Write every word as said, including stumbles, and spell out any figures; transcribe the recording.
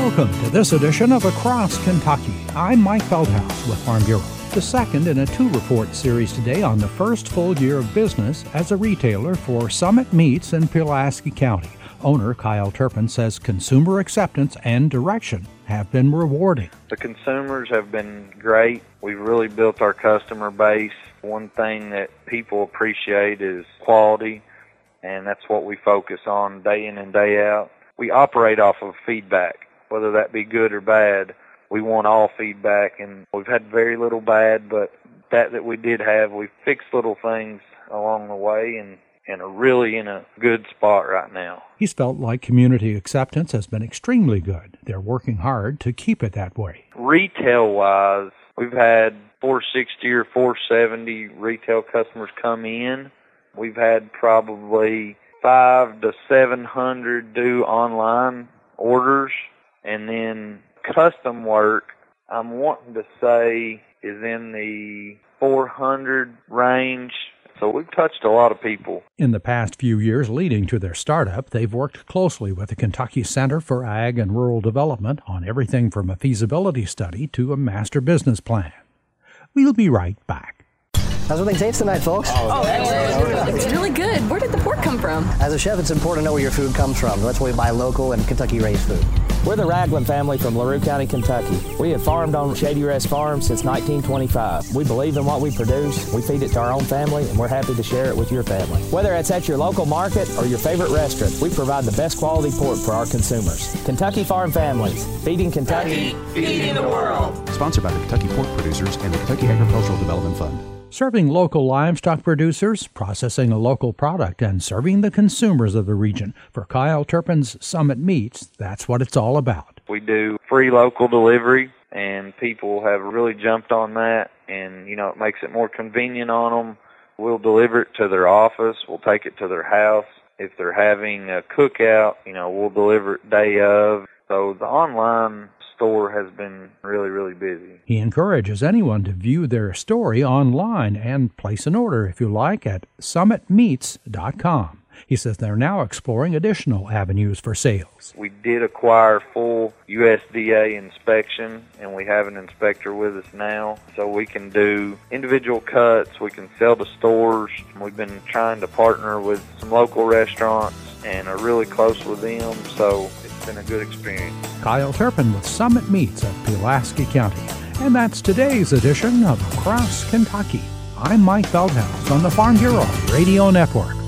Welcome to this edition of Across Kentucky. I'm Mike Feldhaus with Farm Bureau. The second in a two-report series today on the first full year of business as a retailer for Summit Meats in Pulaski County. Owner Kyle Turpin says consumer acceptance and direction have been rewarding. The consumers have been great. We've really built our customer base. One thing that people appreciate is quality, and that's what we focus on day in and day out. We operate off of feedback, whether that be good or bad. We want all feedback, and we've had very little bad, but that that we did have, we fixed little things along the way and, and are really in a good spot right now. He's felt like community acceptance has been extremely good. They're working hard to keep it that way. Retail-wise, we've had four sixty or four seventy retail customers come in. We've had probably five to seven hundred do online orders, and then custom work, I'm wanting to say, is in the four hundred range. So we've touched a lot of people. In the past few years leading to their startup, they've worked closely with the Kentucky Center for Ag and Rural Development on everything from a feasibility study to a master business plan. We'll be right back. How's everything taste tonight, folks? Oh, excellent. It's really good. Where did the pork come from? As a chef, it's important to know where your food comes from. That's why we buy local and Kentucky-raised food. We're the Ragland family from LaRue County, Kentucky. We have farmed on Shady Rest Farm since nineteen twenty-five. We believe in what we produce, we feed it to our own family, and we're happy to share it with your family. Whether it's at your local market or your favorite restaurant, we provide the best quality pork for our consumers. Kentucky Farm Families, feeding Kentucky, feeding the world. Sponsored by the Kentucky Pork Producers and the Kentucky Agricultural Development Fund. Serving local livestock producers, processing a local product, and serving the consumers of the region. For Kyle Turpin's Summit Meats, that's what it's all about. We do free local delivery, and people have really jumped on that, and, you know, it makes it more convenient on them. We'll deliver it to their office. We'll take it to their house. If they're having a cookout, you know, we'll deliver it day of. So the online store has been really, really busy. He encourages anyone to view their story online and place an order, if you like, at summit meats dot com. He says they're now exploring additional avenues for sales. We did acquire full U S D A inspection, and we have an inspector with us now, so we can do individual cuts. We can sell to stores. We've been trying to partner with some local restaurants and are really close with them, so it's been a good experience. Kyle Turpin with Summit Meats of Pulaski County. And that's today's edition of Across Kentucky. I'm Mike Feldhaus on the Farm Bureau Radio Network.